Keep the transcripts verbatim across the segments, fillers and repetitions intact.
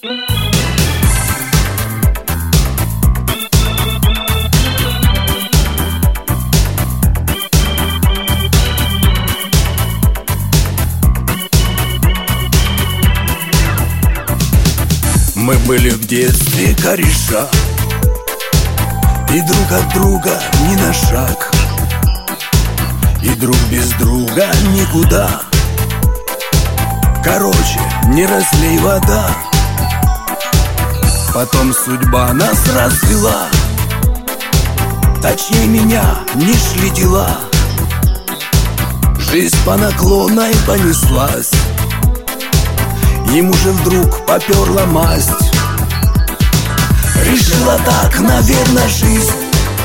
Мы были в детстве кореша, и друг от друга ни на шаг, и друг без друга никуда. Короче, не разлей вода. Потом судьба нас развела, точнее меня, не шли дела. Жизнь по наклонной понеслась, ему же вдруг поперла масть. Решила так, наверное, жизнь.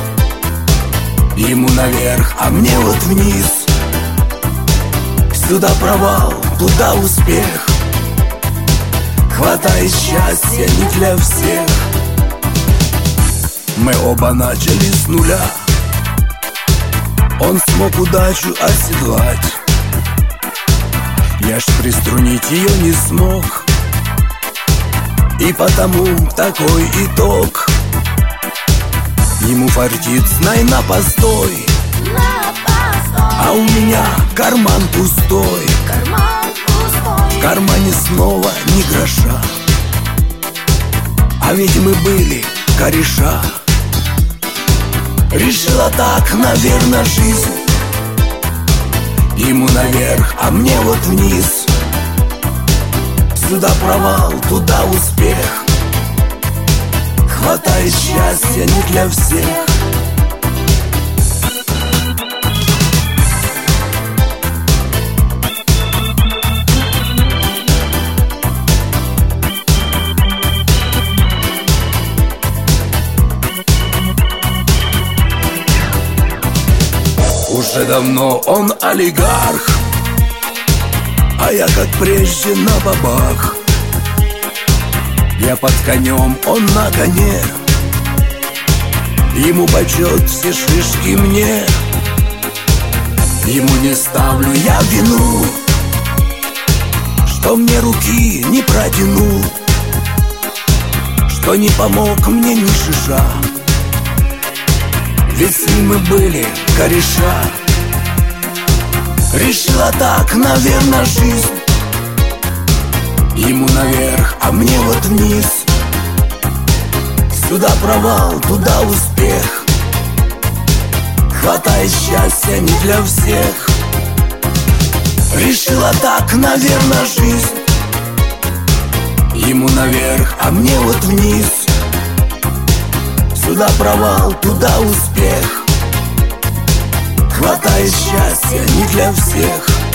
Ему наверх, а мне вот вниз. Сюда провал, туда успех. Хватает счастья не для всех. Мы оба начали с нуля. Он смог удачу оседлать, я ж приструнить ее не смог. И потому такой итог. Ему фартит, знай, на постой, а у меня карман пустой. Карман пустой. В кармане снова ни гроша. А ведь мы были кореша. Решила так, наверное, жизнь. Ему наверх, а мне вот вниз. Сюда провал, туда успех. Хватает счастья не для всех. Уже давно он олигарх, а я как прежде на бабах. Я под конем, он на коне. Ему почет, все шишки мне. Ему не ставлю я вину, что мне руки не протянул, что не помог мне ни шиша. Ведь с ним мы были кореша. Решила так, наверное, жизнь. Ему наверх, а мне вот вниз. Сюда провал, туда успех. Хватает счастья не для всех. Решила так, наверное, жизнь. Ему наверх, а мне вот вниз. Сюда провал, туда успех. Хватает счастья не для всех.